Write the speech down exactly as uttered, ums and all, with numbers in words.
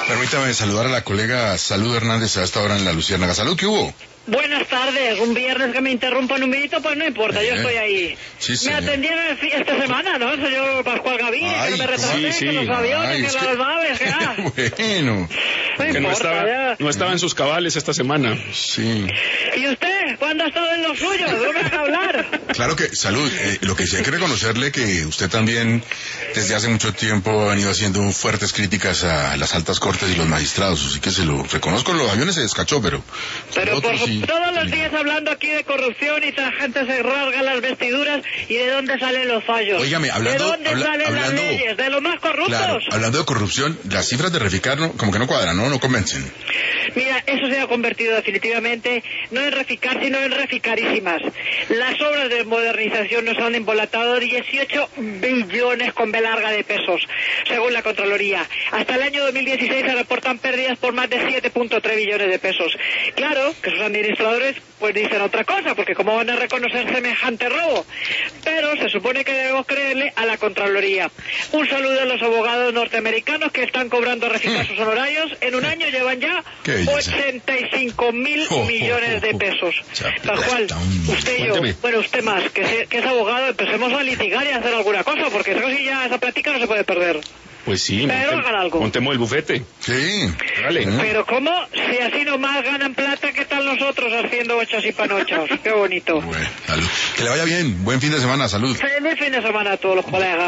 Permítame saludar a la colega Salud Hernández a esta hora en la Luciérnaga. Salud, ¿qué hubo? Buenas tardes, un viernes que me interrumpan un minuto, pues no importa, eh, yo estoy ahí. Sí, me atendieron esta semana, ¿no? El señor Pascual Gavín, que no me retrasé, sí, sí. que los aviones, Ay, que es las que... naves, que ah. Bueno. No que importa, no estaba, ya. no estaba en sus cabales esta semana. Sí. ¿Y usted? ¿Cuándo ha estado en lo suyo? ¿No me deja hablar? Claro que, Salud, eh, lo que sí hay que reconocerle que usted también desde hace mucho tiempo ha venido haciendo fuertes críticas a las altas cortes y los magistrados, así que se lo reconozco, los aviones se descachó, pero... Pero por, sí, todos los días hablando aquí de corrupción y la gente se rasga las vestiduras y de dónde salen los fallos. Óigame, hablando... ¿De dónde habla, salen hablando, las leyes? ¿De los más corruptos? Claro, hablando de corrupción, las cifras de Reficar no, como que no cuadran, ¿no? No convencen. Mira, eso se ha convertido definitivamente no en Reficar, sino en Reficarísimas. Las obras de modernización nos han embolatado dieciocho billones con B larga de pesos, según la Contraloría. Hasta el año dos mil dieciséis se reportan pérdidas por más de siete punto tres billones de pesos. Claro que sus administradores pues dicen otra cosa, porque cómo van a reconocer semejante robo. Pero se supone que debemos creerle a la Contraloría. Un saludo a los abogados norteamericanos que están cobrando Reficar sus honorarios. En un año llevan ya ochenta y cinco mil millones de pesos. Pascual, usted y yo, Cuénteme. bueno, usted más, que, se, que es abogado, empecemos a litigar y a hacer alguna cosa, porque esa cosilla, esa plática no se puede perder. Pues sí, Pero montem- hagan algo. montemos el bufete. Sí. Dale. Pero ¿cómo? Si así nomás ganan plata, ¿qué tal nosotros haciendo ochos y panochos? Qué bonito. Bueno, salud. Que le vaya bien. Buen fin de semana. Salud. Feliz fin de semana a todos los colegas.